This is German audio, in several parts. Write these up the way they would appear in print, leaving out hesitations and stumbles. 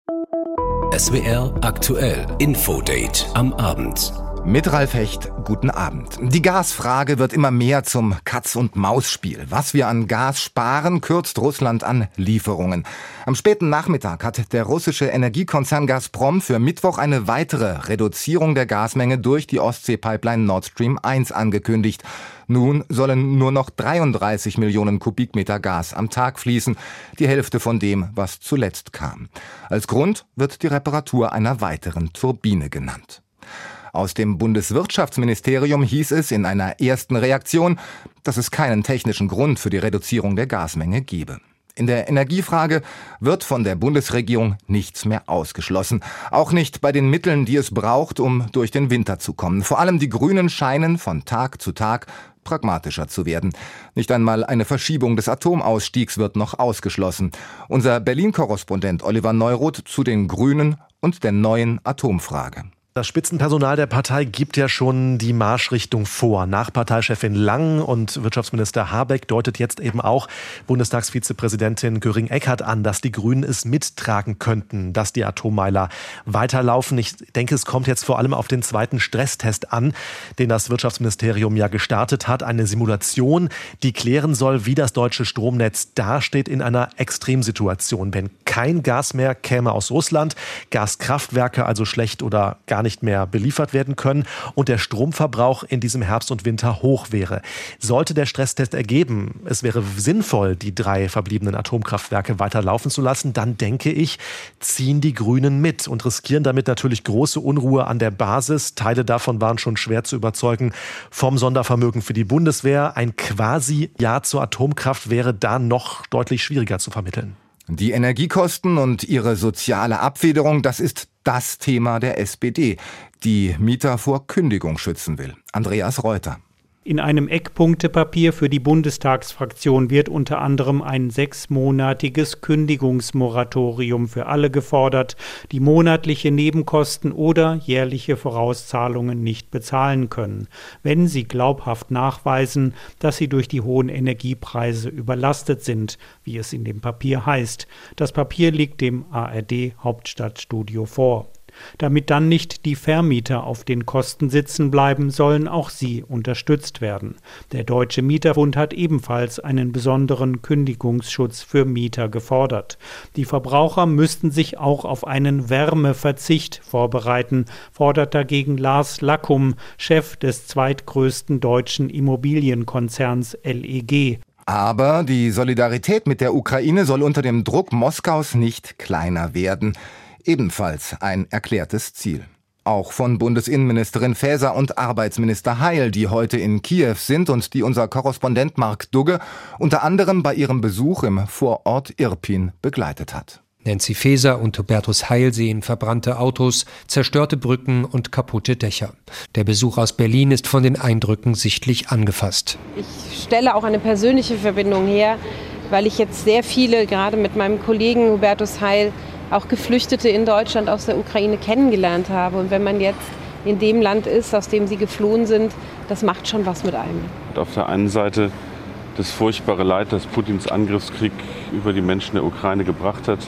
SWR aktuell Infodate am Abend. Mit Ralf Hecht, guten Abend. Die Gasfrage wird immer mehr zum Katz-und-Maus-Spiel. Was wir an Gas sparen, kürzt Russland an Lieferungen. Am späten Nachmittag hat der russische Energiekonzern Gazprom für Mittwoch eine weitere Reduzierung der Gasmenge durch die Ostsee-Pipeline Nord Stream 1 angekündigt. Nun sollen nur noch 33 Millionen Kubikmeter Gas am Tag fließen, die Hälfte von dem, was zuletzt kam. Als Grund wird die Reparatur einer weiteren Turbine genannt. Aus dem Bundeswirtschaftsministerium hieß es in einer ersten Reaktion, dass es keinen technischen Grund für die Reduzierung der Gasmenge gebe. In der Energiefrage wird von der Bundesregierung nichts mehr ausgeschlossen. Auch nicht bei den Mitteln, die es braucht, um durch den Winter zu kommen. Vor allem die Grünen scheinen von Tag zu Tag pragmatischer zu werden. Nicht einmal eine Verschiebung des Atomausstiegs wird noch ausgeschlossen. Unser Berlin-Korrespondent Oliver Neuroth zu den Grünen und der neuen Atomfrage. Das Spitzenpersonal der Partei gibt ja schon die Marschrichtung vor. Nach Parteichefin Lang und Wirtschaftsminister Habeck deutet jetzt eben auch Bundestagsvizepräsidentin Göring-Eckardt an, dass die Grünen es mittragen könnten, dass die Atommeiler weiterlaufen. Ich denke, es kommt jetzt vor allem auf den zweiten Stresstest an, den das Wirtschaftsministerium ja gestartet hat. Eine Simulation, die klären soll, wie das deutsche Stromnetz dasteht in einer Extremsituation. Wenn kein Gas mehr käme aus Russland, Gaskraftwerke also schlecht oder gar nicht mehr beliefert werden können und der Stromverbrauch in diesem Herbst und Winter hoch wäre. Sollte der Stresstest ergeben, es wäre sinnvoll, die 3 verbliebenen Atomkraftwerke weiterlaufen zu lassen, dann denke ich, ziehen die Grünen mit und riskieren damit natürlich große Unruhe an der Basis. Teile davon waren schon schwer zu überzeugen vom Sondervermögen für die Bundeswehr. Ein Quasi-Ja zur Atomkraft wäre da noch deutlich schwieriger zu vermitteln. Die Energiekosten und ihre soziale Abfederung, das ist das Thema der SPD, die Mieter vor Kündigung schützen will. Andreas Reuter. In einem Eckpunktepapier für die Bundestagsfraktion wird unter anderem ein 6-monatiges Kündigungsmoratorium für alle gefordert, die monatliche Nebenkosten oder jährliche Vorauszahlungen nicht bezahlen können, wenn sie glaubhaft nachweisen, dass sie durch die hohen Energiepreise überlastet sind, wie es in dem Papier heißt. Das Papier liegt dem ARD Hauptstadtstudio vor. Damit dann nicht die Vermieter auf den Kosten sitzen bleiben, sollen auch sie unterstützt werden. Der Deutsche Mieterbund hat ebenfalls einen besonderen Kündigungsschutz für Mieter gefordert. Die Verbraucher müssten sich auch auf einen Wärmeverzicht vorbereiten, fordert dagegen Lars Lackum, Chef des zweitgrößten deutschen Immobilienkonzerns LEG. Aber die Solidarität mit der Ukraine soll unter dem Druck Moskaus nicht kleiner werden. Ebenfalls ein erklärtes Ziel. Auch von Bundesinnenministerin Faeser und Arbeitsminister Heil, die heute in Kiew sind und die unser Korrespondent Mark Dugge unter anderem bei ihrem Besuch im Vorort Irpin begleitet hat. Nancy Faeser und Hubertus Heil sehen verbrannte Autos, zerstörte Brücken und kaputte Dächer. Der Besuch aus Berlin ist von den Eindrücken sichtlich angefasst. Ich stelle auch eine persönliche Verbindung her, weil ich jetzt sehr viele, gerade mit meinem Kollegen Hubertus Heil, auch Geflüchtete in Deutschland aus der Ukraine kennengelernt habe. Und wenn man jetzt in dem Land ist, aus dem sie geflohen sind, das macht schon was mit einem. Auf der einen Seite das furchtbare Leid, das Putins Angriffskrieg über die Menschen der Ukraine gebracht hat.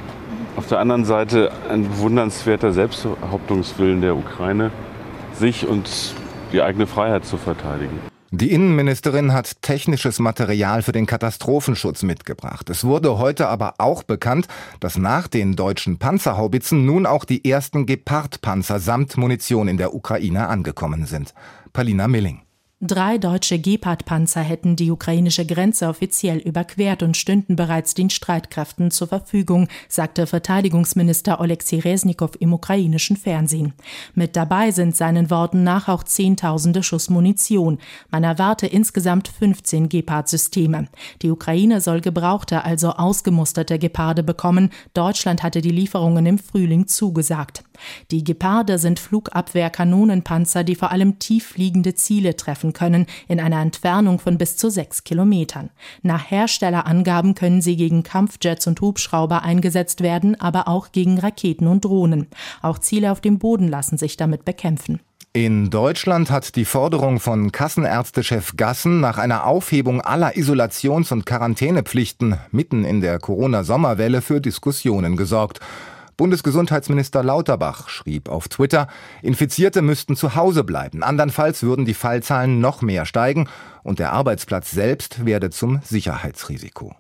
Auf der anderen Seite ein bewundernswerter Selbstbehauptungswillen der Ukraine, sich und die eigene Freiheit zu verteidigen. Die Innenministerin hat technisches Material für den Katastrophenschutz mitgebracht. Es wurde heute aber auch bekannt, dass nach den deutschen Panzerhaubitzen nun auch die ersten Gepard-Panzer samt Munition in der Ukraine angekommen sind. Palina Milling. 3 deutsche Gepard-Panzer hätten die ukrainische Grenze offiziell überquert und stünden bereits den Streitkräften zur Verfügung, sagte Verteidigungsminister Oleksiy Resnikow im ukrainischen Fernsehen. Mit dabei sind seinen Worten nach auch Zehntausende Schuss Munition. Man erwarte insgesamt 15 Gepard-Systeme. Die Ukraine soll gebrauchte, also ausgemusterte Geparde bekommen. Deutschland hatte die Lieferungen im Frühling zugesagt. Die Geparde sind Flugabwehr-Kanonenpanzer, die vor allem tieffliegende Ziele treffen können, in einer Entfernung von bis zu 6 Kilometern. Nach Herstellerangaben können sie gegen Kampfjets und Hubschrauber eingesetzt werden, aber auch gegen Raketen und Drohnen. Auch Ziele auf dem Boden lassen sich damit bekämpfen. In Deutschland hat die Forderung von Kassenärztechef Gassen nach einer Aufhebung aller Isolations- und Quarantänepflichten mitten in der Corona-Sommerwelle für Diskussionen gesorgt. Bundesgesundheitsminister Lauterbach schrieb auf Twitter, Infizierte müssten zu Hause bleiben, andernfalls würden die Fallzahlen noch mehr steigen und der Arbeitsplatz selbst werde zum Sicherheitsrisiko.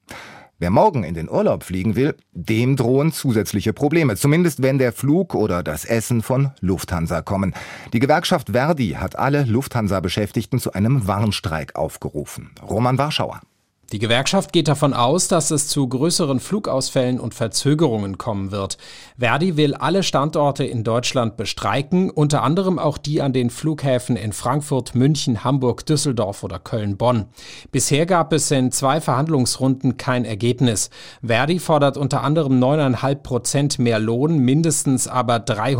Wer morgen in den Urlaub fliegen will, dem drohen zusätzliche Probleme, zumindest wenn der Flug oder das Essen von Lufthansa kommen. Die Gewerkschaft Verdi hat alle Lufthansa-Beschäftigten zu einem Warnstreik aufgerufen. Roman Warschauer. Die Gewerkschaft geht davon aus, dass es zu größeren Flugausfällen und Verzögerungen kommen wird. Verdi will alle Standorte in Deutschland bestreiken, unter anderem auch die an den Flughäfen in Frankfurt, München, Hamburg, Düsseldorf oder Köln-Bonn. Bisher gab es in 2 Verhandlungsrunden kein Ergebnis. Verdi fordert unter anderem 9,5% mehr Lohn, mindestens aber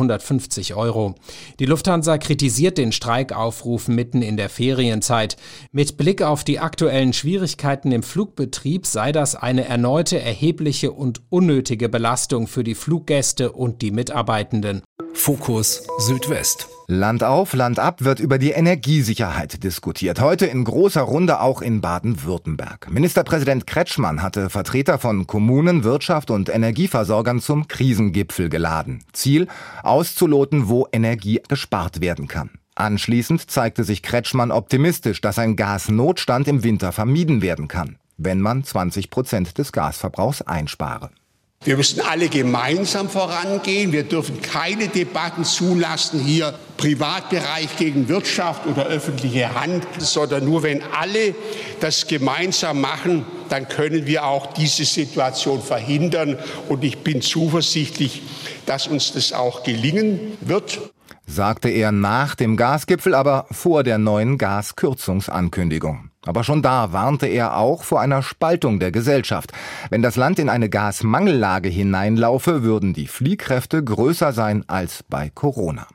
350 €. Die Lufthansa kritisiert den Streikaufruf mitten in der Ferienzeit. Mit Blick auf die aktuellen Schwierigkeiten im Flugbetrieb sei das eine erneute erhebliche und unnötige Belastung für die Fluggäste und die Mitarbeitenden. Fokus Südwest. Land auf, Land ab wird über die Energiesicherheit diskutiert. Heute in großer Runde auch in Baden-Württemberg. Ministerpräsident Kretschmann hatte Vertreter von Kommunen, Wirtschaft und Energieversorgern zum Krisengipfel geladen. Ziel: auszuloten, wo Energie gespart werden kann. Anschließend zeigte sich Kretschmann optimistisch, dass ein Gasnotstand im Winter vermieden werden kann, wenn man 20% des Gasverbrauchs einspare. Wir müssen alle gemeinsam vorangehen. Wir dürfen keine Debatten zulassen, hier Privatbereich gegen Wirtschaft oder öffentliche Hand, sondern nur wenn alle das gemeinsam machen, dann können wir auch diese Situation verhindern. Und ich bin zuversichtlich, dass uns das auch gelingen wird. Sagte er nach dem Gasgipfel, aber vor der neuen Gaskürzungsankündigung. Aber schon da warnte er auch vor einer Spaltung der Gesellschaft. Wenn das Land in eine Gasmangellage hineinlaufe, würden die Fliehkräfte größer sein als bei Corona.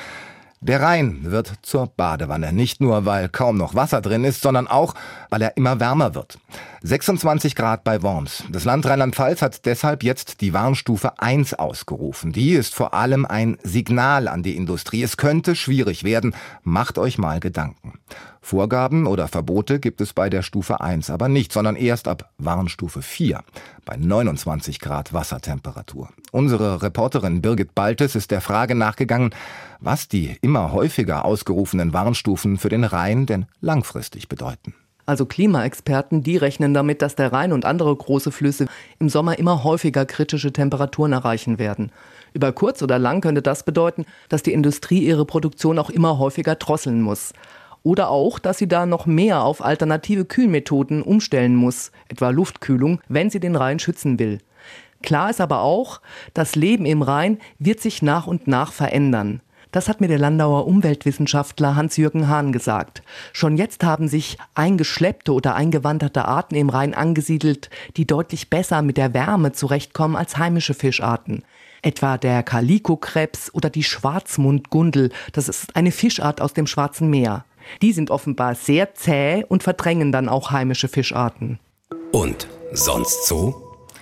Der Rhein wird zur Badewanne, nicht nur, weil kaum noch Wasser drin ist, sondern auch, weil er immer wärmer wird. 26 Grad bei Worms. Das Land Rheinland-Pfalz hat deshalb jetzt die Warnstufe 1 ausgerufen. Die ist vor allem ein Signal an die Industrie. Es könnte schwierig werden. Macht euch mal Gedanken. Vorgaben oder Verbote gibt es bei der Stufe 1 aber nicht, sondern erst ab Warnstufe 4 bei 29 Grad Wassertemperatur. Unsere Reporterin Birgit Baltes ist der Frage nachgegangen, was die immer häufiger ausgerufenen Warnstufen für den Rhein denn langfristig bedeuten. Also Klimaexperten, die rechnen damit, dass der Rhein und andere große Flüsse im Sommer immer häufiger kritische Temperaturen erreichen werden. Über kurz oder lang könnte das bedeuten, dass die Industrie ihre Produktion auch immer häufiger drosseln muss. Oder auch, dass sie da noch mehr auf alternative Kühlmethoden umstellen muss, etwa Luftkühlung, wenn sie den Rhein schützen will. Klar ist aber auch, das Leben im Rhein wird sich nach und nach verändern. Das hat mir der Landauer Umweltwissenschaftler Hans-Jürgen Hahn gesagt. Schon jetzt haben sich eingeschleppte oder eingewanderte Arten im Rhein angesiedelt, die deutlich besser mit der Wärme zurechtkommen als heimische Fischarten. Etwa der Kaliko-Krebs oder die Schwarzmundgundel, das ist eine Fischart aus dem Schwarzen Meer. Die sind offenbar sehr zäh und verdrängen dann auch heimische Fischarten. Und sonst so?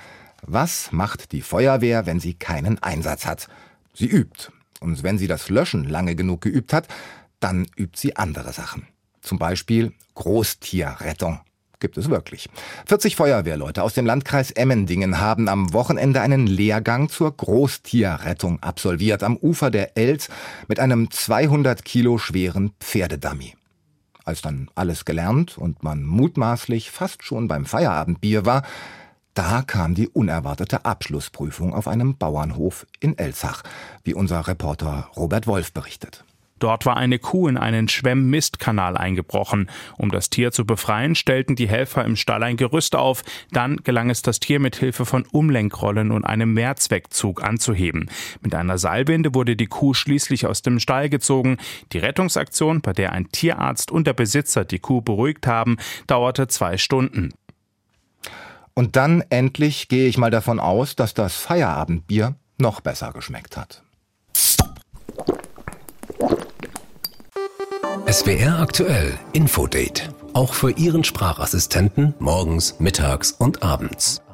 Was macht die Feuerwehr, wenn sie keinen Einsatz hat? Sie übt. Und wenn sie das Löschen lange genug geübt hat, dann übt sie andere Sachen. Zum Beispiel Großtierrettung. Gibt es wirklich. 40 Feuerwehrleute aus dem Landkreis Emmendingen haben am Wochenende einen Lehrgang zur Großtierrettung absolviert am Ufer der Elz mit einem 200 Kilo schweren Pferdedummy. Als dann alles gelernt und man mutmaßlich fast schon beim Feierabendbier war, da kam die unerwartete Abschlussprüfung auf einem Bauernhof in Elzach, wie unser Reporter Robert Wolf berichtet. Dort war eine Kuh in einen Schwemm-Mistkanal eingebrochen. Um das Tier zu befreien, stellten die Helfer im Stall ein Gerüst auf. Dann gelang es, das Tier mit Hilfe von Umlenkrollen und einem Mehrzweckzug anzuheben. Mit einer Seilwinde wurde die Kuh schließlich aus dem Stall gezogen. Die Rettungsaktion, bei der ein Tierarzt und der Besitzer die Kuh beruhigt haben, dauerte 2 Stunden. Und dann endlich gehe ich mal davon aus, dass das Feierabendbier noch besser geschmeckt hat. SWR aktuell Infodate. Auch für Ihren Sprachassistenten morgens, mittags und abends.